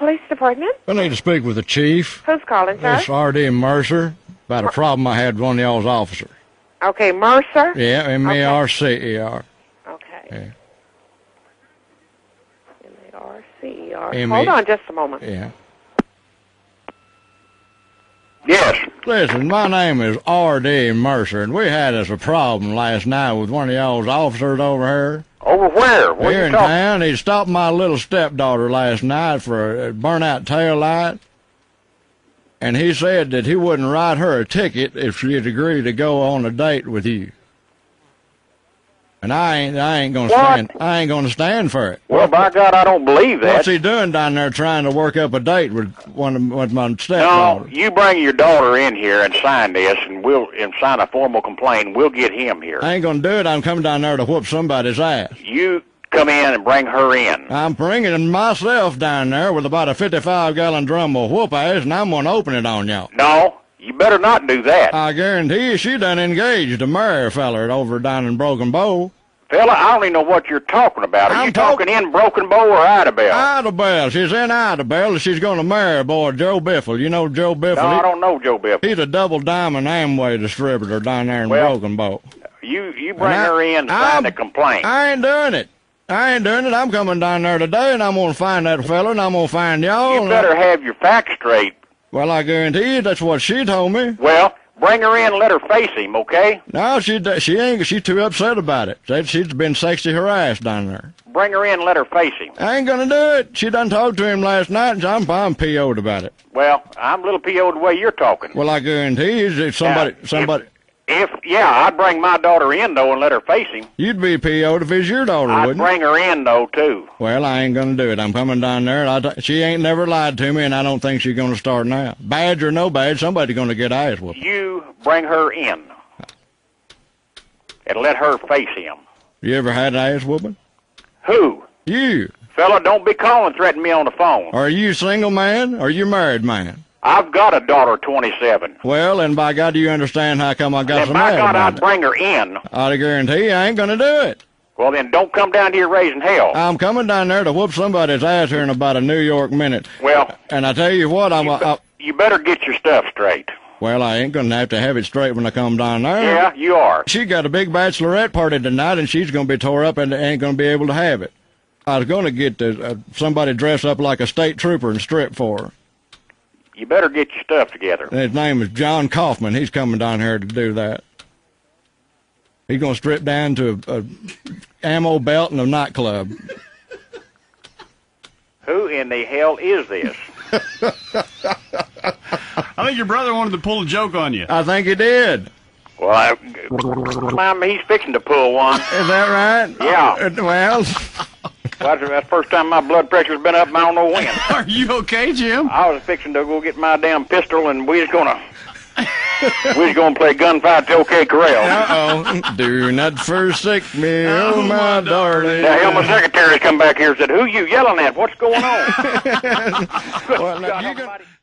Police Department. I need to speak with the chief. Who's calling, sir? It's R.D. Mercer about a problem I had with one of y'all's officers. Okay, Mercer? Yeah, M-A-R-C-E-R. Okay. Yeah. M-A-R-C-E-R. Hold on just a moment. Yeah. Yes. Listen, my name is R.D. Mercer, and we had us a problem last night with one of y'all's officers over here. Over where? Where Here you in talking? town. He stopped my little stepdaughter last night for a burnt-out tail light, and he said that he wouldn't write her a ticket if she'd agree to go on a date with you. And I ain't gonna stand for it. Well, by God, I don't believe that. What's he doing down there trying to work up a date with my stepdaughter? No, you bring your daughter in here and sign this, and sign a formal complaint. We'll get him here. I ain't gonna do it. I'm coming down there to whoop somebody's ass. You come in and bring her in. I'm bringing myself down there with about a 55-gallon drum of whoop ass, and I'm gonna open it on y'all. No, you better not do that. I guarantee you she done engaged to marry a feller over down in Broken Bow. Fella, I don't even know what you're talking about. Are you talking in Broken Bow or Idabel? Idabel. She's in Idabel, and she's gonna marry a boy, Joe Biffle. You know Joe Biffle? No, I don't know Joe Biffle. He's a double diamond Amway distributor down there in Broken Bow. You bring her in and sign the complaint. I ain't doing it. I'm coming down there today, and I'm gonna find that fella, and I'm gonna find y'all. You better have your facts straight. Well, I guarantee you that's what she told me. Well, bring her in and let her face him, okay? No, she ain't. She's too upset about it. Said she's been sexually harassed down there. Bring her in and let her face him. I ain't gonna do it. She done talked to him last night, and I'm PO'd about it. Well, I'm a little PO'd the way you're talking. Well, I guarantee you that somebody. I'd bring my daughter in, though, and let her face him. You'd be PO'd if it's your daughter, wouldn't you? I'd bring her in, though, too. Well, I ain't gonna do it. I'm coming down there. She ain't never lied to me, and I don't think she's gonna start now. Badge or no badge, somebody's gonna get ass whooped. You bring her in and let her face him. You ever had an ass whooping? Who? You. Fella, don't be calling threatening me on the phone. Are you a single man, or are you a married man? I've got a daughter, 27. Well, and by God, do you understand how come I got so mad by God, about I'd bring her in. I guarantee you I ain't gonna do it. Well, then don't come down here raising hell. I'm coming down there to whoop somebody's ass here in about a New York minute. Well, and I tell you what, you better get your stuff straight. Well, I ain't gonna have it straight when I come down there. Yeah, you are. She got a big bachelorette party tonight, and she's gonna be tore up and ain't gonna be able to have it. I was gonna get somebody dressed up like a state trooper and strip for her. You better get your stuff together. And his name is John Kaufman. He's coming down here to do that. He's gonna strip down to a ammo belt and a nightclub. Who in the hell is this? I think your brother wanted to pull a joke on you. I think he did. Well, he's fixing to pull one. Is that right? Yeah. Well, that's the first time my blood pressure's been up in I don't know when. Are you okay, Jim? I was fixing to go get my damn pistol, and we was gonna play gunfight to OK Corral. Uh-oh. Do not forsake me, oh my darling. Now, hell, my secretary's come back here and said, who you yelling at? What's going on? Well, now,